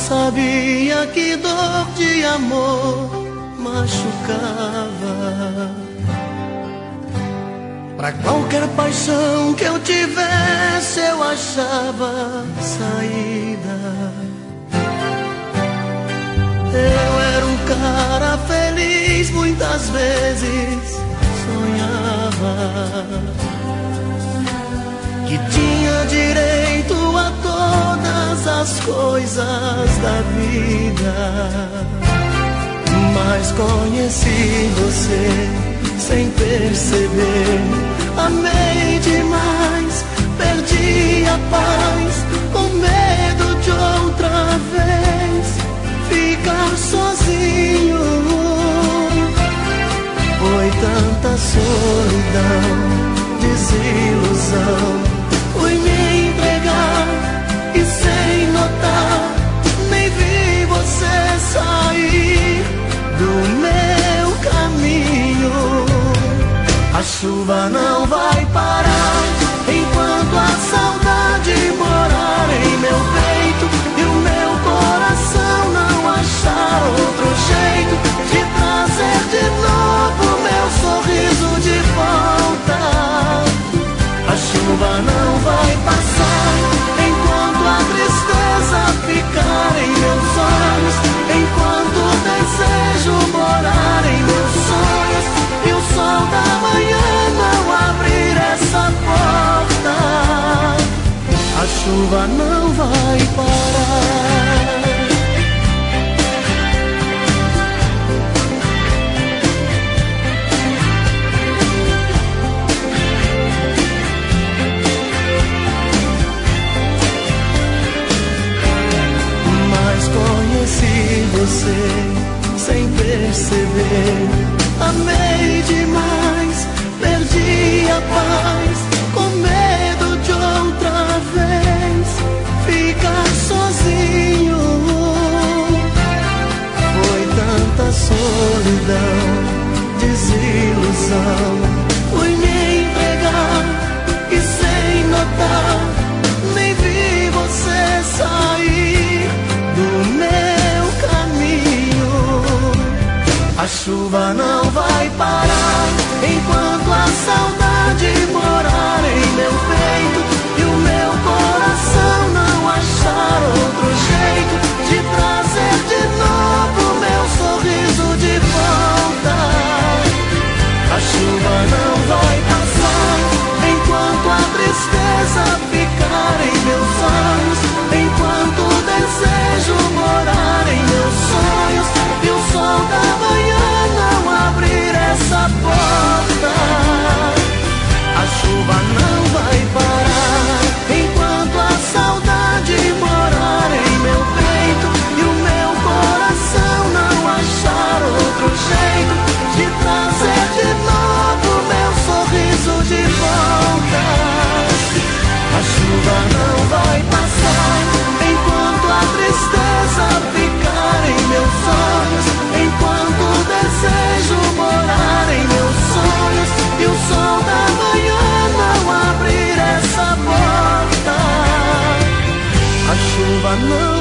sabia que dor de amor machucava. Pra qualquer paixão que eu tivesse, eu achava saída. Eu era um cara feliz, muitas vezes sonhava que tinha direito a todas as coisas da vida. Mas conheci você sem perceber. Amei demais, perdi a paz, com medo de outra vez ficar sozinho. Foi tanta solidão, desilusão. Fui me entregar e sem notar, nem vi você sair do meu caminho. A chuva não vai parar enquanto a saudade morar em meu peito e o meu coração não achar outro jeito de trazer de novo meu sorriso de volta. A chuva não vai passar enquanto a tristeza ficar em meus olhos, enquanto o desejo morar em meus sonhos e o sol da manhã não abrir essa porta. A chuva não vai parar. Mas conheci você sem perceber. Amei demais, perdi a paz, com medo de outra vez ficar sozinho. Foi tanta solidão, desilusão. Fui me entregar e sem notar, nem vi você sair do meu caminho. A chuva não vai parar enquanto a saudade morar em meu peito e o meu coração não achar outro jeito de trazer de novo meu sorriso de volta. A chuva não vai passar enquanto a tristeza ficar em meus olhos, enquanto o desejo morar em meus sonhos e o sol da manhã não abrir essa porta. A chuva não vai parar enquanto a saudade morar em meu peito e o meu coração não achar outro jeito de trazer de novo meu sorriso de volta. A chuva não vai passar enquanto a tristeza ficar em meus olhos, enquanto o desejo morar em meus sonhos e o sol da manhã não abrir essa porta. A chuva não